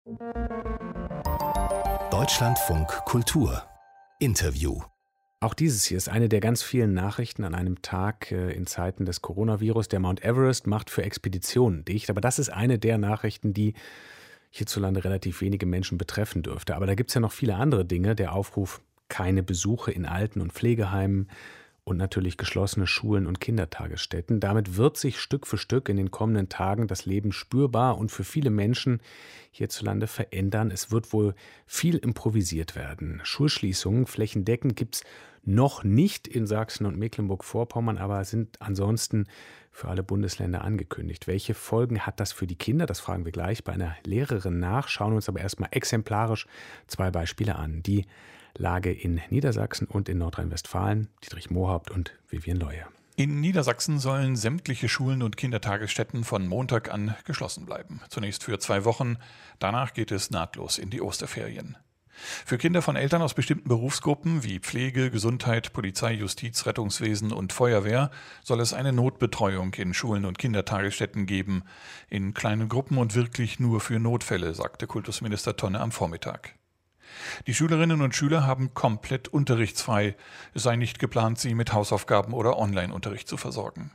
Deutschlandfunk Kultur Interview. Auch dieses hier ist eine der ganz vielen Nachrichten an einem Tag in Zeiten des Coronavirus. Der Mount Everest macht für Expeditionen dicht. Aber das ist eine der Nachrichten, die hierzulande relativ wenige Menschen betreffen dürfte. Aber da gibt es ja noch viele andere Dinge. Der Aufruf, keine Besuche in Alten- und Pflegeheimen und natürlich geschlossene Schulen und Kindertagesstätten. Damit wird sich Stück für Stück in den kommenden Tagen das Leben spürbar und für viele Menschen hierzulande verändern. Es wird wohl viel improvisiert werden. Schulschließungen flächendeckend gibt es noch nicht in Sachsen und Mecklenburg-Vorpommern, aber sind ansonsten für alle Bundesländer angekündigt. Welche Folgen hat das für die Kinder? Das fragen wir gleich bei einer Lehrerin nach, schauen uns aber erstmal exemplarisch zwei Beispiele an. Die Lage in Niedersachsen und in Nordrhein-Westfalen. Dietrich Mohaupt und Vivian Leue. In Niedersachsen sollen sämtliche Schulen und Kindertagesstätten von Montag an geschlossen bleiben. Zunächst für 2 Wochen, danach geht es nahtlos in die Osterferien. Für Kinder von Eltern aus bestimmten Berufsgruppen wie Pflege, Gesundheit, Polizei, Justiz, Rettungswesen und Feuerwehr soll es eine Notbetreuung in Schulen und Kindertagesstätten geben. In kleinen Gruppen und wirklich nur für Notfälle, sagte Kultusminister Tonne am Vormittag. Die Schülerinnen und Schüler haben komplett unterrichtsfrei. Es sei nicht geplant, sie mit Hausaufgaben oder Online-Unterricht zu versorgen.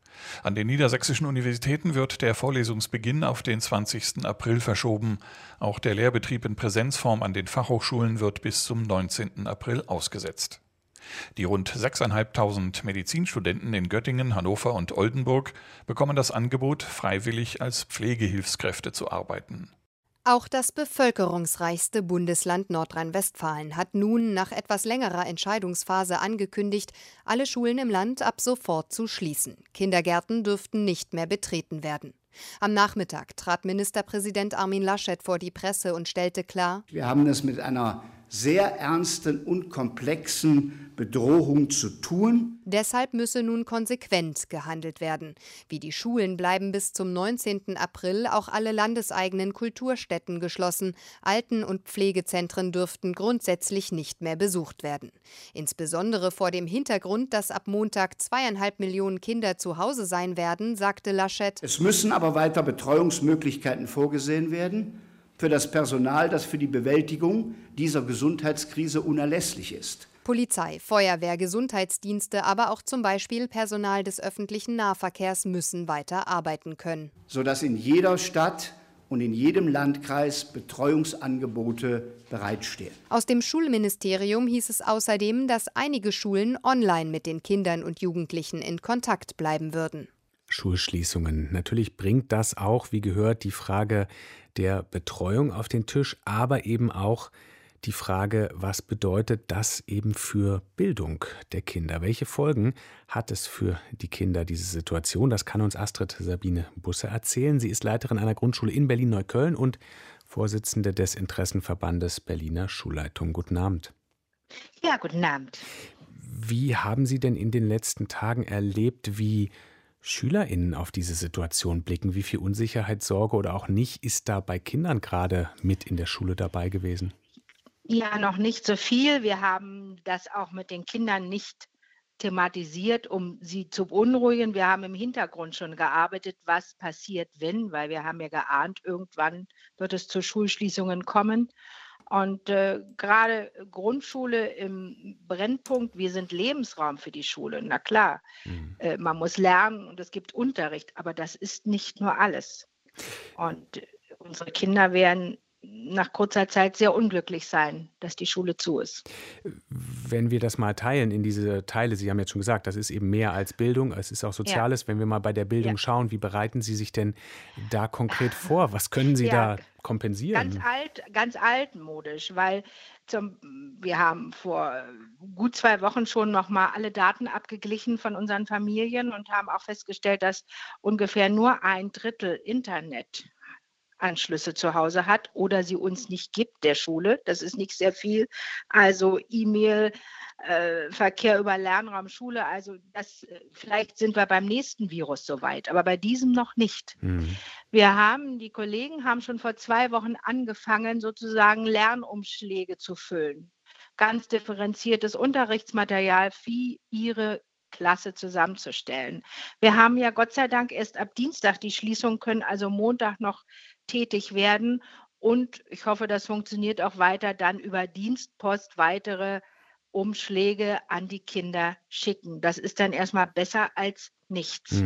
An den niedersächsischen Universitäten wird der Vorlesungsbeginn auf den 20. April verschoben. Auch der Lehrbetrieb in Präsenzform an den Fachhochschulen wird bis zum 19. April ausgesetzt. Die rund 6.500 Medizinstudenten in Göttingen, Hannover und Oldenburg bekommen das Angebot, freiwillig als Pflegehilfskräfte zu arbeiten. Auch das bevölkerungsreichste Bundesland Nordrhein-Westfalen hat nun nach etwas längerer Entscheidungsphase angekündigt, alle Schulen im Land ab sofort zu schließen. Kindergärten dürften nicht mehr betreten werden. Am Nachmittag trat Ministerpräsident Armin Laschet vor die Presse und stellte klar: Wir haben es mit einer sehr ernsten und komplexen Bedrohung zu tun. Deshalb müsse nun konsequent gehandelt werden. Wie die Schulen bleiben bis zum 19. April auch alle landeseigenen Kulturstätten geschlossen. Alten- und Pflegezentren dürften grundsätzlich nicht mehr besucht werden. Insbesondere vor dem Hintergrund, dass ab Montag 2,5 Millionen Kinder zu Hause sein werden, sagte Laschet: Es müssen aber weiter Betreuungsmöglichkeiten vorgesehen werden für das Personal, das für die Bewältigung dieser Gesundheitskrise unerlässlich ist. Polizei, Feuerwehr, Gesundheitsdienste, aber auch zum Beispiel Personal des öffentlichen Nahverkehrs müssen weiter arbeiten können. Sodass in jeder Stadt und in jedem Landkreis Betreuungsangebote bereitstehen. Aus dem Schulministerium hieß es außerdem, dass einige Schulen online mit den Kindern und Jugendlichen in Kontakt bleiben würden. Schulschließungen. Natürlich bringt das auch, wie gehört, die Frage der Betreuung auf den Tisch, aber eben auch die Frage, was bedeutet das eben für Bildung der Kinder? Welche Folgen hat es für die Kinder, diese Situation? Das kann uns Astrid Sabine Busse erzählen. Sie ist Leiterin einer Grundschule in Berlin-Neukölln und Vorsitzende des Interessenverbandes Berliner Schulleitung. Guten Abend. Ja, guten Abend. Wie haben Sie denn in den letzten Tagen erlebt, wie SchülerInnen auf diese Situation blicken? Wie viel Unsicherheit, Sorge oder auch nicht ist da bei Kindern gerade mit in der Schule dabei gewesen? Ja, noch nicht so viel. Wir haben das auch mit den Kindern nicht thematisiert, um sie zu beunruhigen. Wir haben im Hintergrund schon gearbeitet, was passiert, wenn, weil wir haben ja geahnt, irgendwann wird es zu Schulschließungen kommen. Und gerade Grundschule im Brennpunkt, wir sind Lebensraum für die Schule. Na klar, man muss lernen und es gibt Unterricht, aber das ist nicht nur alles. Und unsere Kinder werden nach kurzer Zeit sehr unglücklich sein, dass die Schule zu ist. Wenn wir das mal teilen in diese Teile, Sie haben jetzt schon gesagt, das ist eben mehr als Bildung, es ist auch Soziales. Ja. Wenn wir mal bei der Bildung schauen, wie bereiten Sie sich denn da konkret vor? Was können Sie da kompensieren? Ganz altmodisch, weil wir haben vor gut 2 Wochen schon noch mal alle Daten abgeglichen von unseren Familien und haben auch festgestellt, dass ungefähr nur 1/3 Internetanschlüsse zu Hause hat oder sie uns nicht gibt, der Schule. Das ist nicht sehr viel. Also E-Mail, Verkehr über Lernraum, Schule. Also vielleicht sind wir beim nächsten Virus soweit, aber bei diesem noch nicht. Die Kollegen haben schon vor 2 Wochen angefangen, sozusagen Lernumschläge zu füllen. Ganz differenziertes Unterrichtsmaterial für ihre Klasse zusammenzustellen. Wir haben ja Gott sei Dank erst ab Dienstag die Schließung, können also Montag noch tätig werden. Und ich hoffe, das funktioniert auch weiter, dann über Dienstpost weitere Umschläge an die Kinder schicken. Das ist dann erstmal besser als nichts.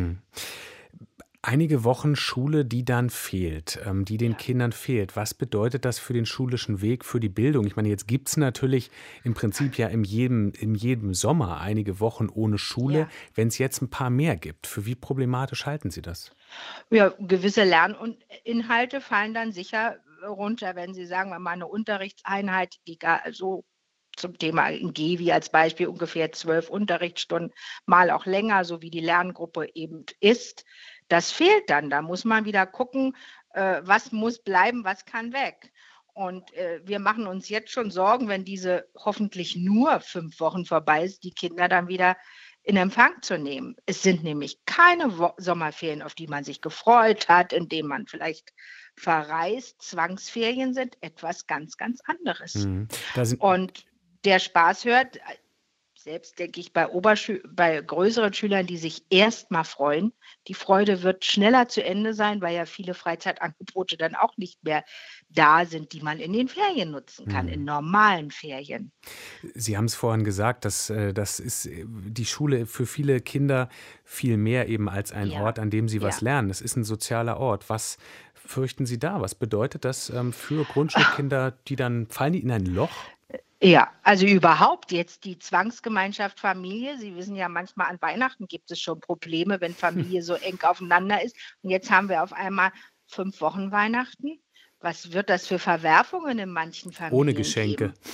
Einige Wochen Schule, die dann fehlt, die den Ja. Kindern fehlt. Was bedeutet das für den schulischen Weg, für die Bildung? Ich meine, jetzt gibt es natürlich im Prinzip ja in jedem Sommer einige Wochen ohne Schule. Ja. Wenn es jetzt ein paar mehr gibt, für wie problematisch halten Sie das? Ja, gewisse Lerninhalte fallen dann sicher runter, wenn Sie sagen wir mal eine Unterrichtseinheit, egal so zum Thema in GEWI als Beispiel ungefähr 12 Unterrichtsstunden, mal auch länger, so wie die Lerngruppe eben ist. Das fehlt dann. Da muss man wieder gucken, was muss bleiben, was kann weg. Und wir machen uns jetzt schon Sorgen, wenn diese hoffentlich nur 5 Wochen vorbei ist, die Kinder dann wieder in Empfang zu nehmen. Es sind nämlich keine Sommerferien, auf die man sich gefreut hat, in denen man vielleicht verreist. Zwangsferien sind etwas ganz, ganz anderes. Da sind Und der Spaß hört, selbst denke ich bei größeren Schülern, die sich erst mal freuen, die Freude wird schneller zu Ende sein, weil ja viele Freizeitangebote dann auch nicht mehr da sind, die man in den Ferien nutzen kann, in normalen Ferien. Sie haben es vorhin gesagt, das ist die Schule für viele Kinder viel mehr eben als ein Ja. Ort, an dem sie was Ja. lernen. Es ist ein sozialer Ort. Was fürchten Sie da? Was bedeutet das für Grundschulkinder, fallen die in ein Loch? Ja, also überhaupt jetzt die Zwangsgemeinschaft Familie. Sie wissen ja, manchmal an Weihnachten gibt es schon Probleme, wenn Familie so eng aufeinander ist. Und jetzt haben wir auf einmal 5 Wochen Weihnachten. Was wird das für Verwerfungen in manchen Familien Ohne Geschenke. geben?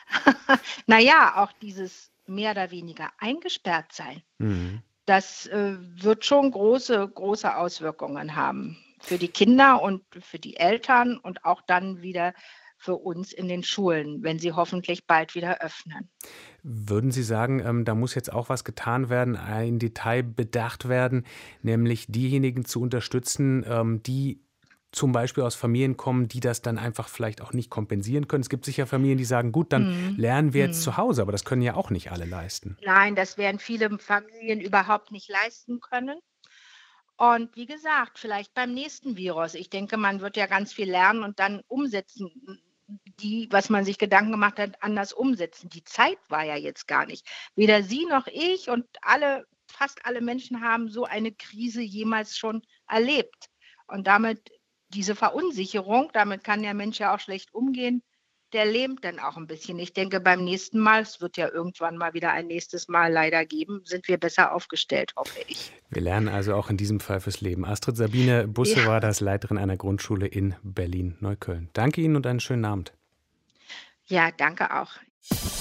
Naja, auch dieses mehr oder weniger eingesperrt sein, das wird schon große, große Auswirkungen haben für die Kinder und für die Eltern und auch dann wieder für uns in den Schulen, wenn sie hoffentlich bald wieder öffnen. Würden Sie sagen, da muss jetzt auch was getan werden, ein Detail bedacht werden, nämlich diejenigen zu unterstützen, die zum Beispiel aus Familien kommen, die das dann einfach vielleicht auch nicht kompensieren können? Es gibt sicher Familien, die sagen, gut, dann lernen wir jetzt zu Hause, aber das können ja auch nicht alle leisten. Nein, das werden viele Familien überhaupt nicht leisten können. Und wie gesagt, vielleicht beim nächsten Virus. Ich denke, man wird ja ganz viel lernen und dann umsetzen, was man sich Gedanken gemacht hat, anders umsetzen. Die Zeit war ja jetzt gar nicht. Weder Sie noch ich und fast alle Menschen haben so eine Krise jemals schon erlebt. Und damit diese Verunsicherung, damit kann der Mensch ja auch schlecht umgehen, der lähmt dann auch ein bisschen. Ich denke, beim nächsten Mal, es wird ja irgendwann mal wieder ein nächstes Mal leider geben, sind wir besser aufgestellt, hoffe ich. Wir lernen also auch in diesem Fall fürs Leben. Astrid Sabine Busse war das, Leiterin einer Grundschule in Berlin-Neukölln. Danke Ihnen und einen schönen Abend. Ja, danke auch.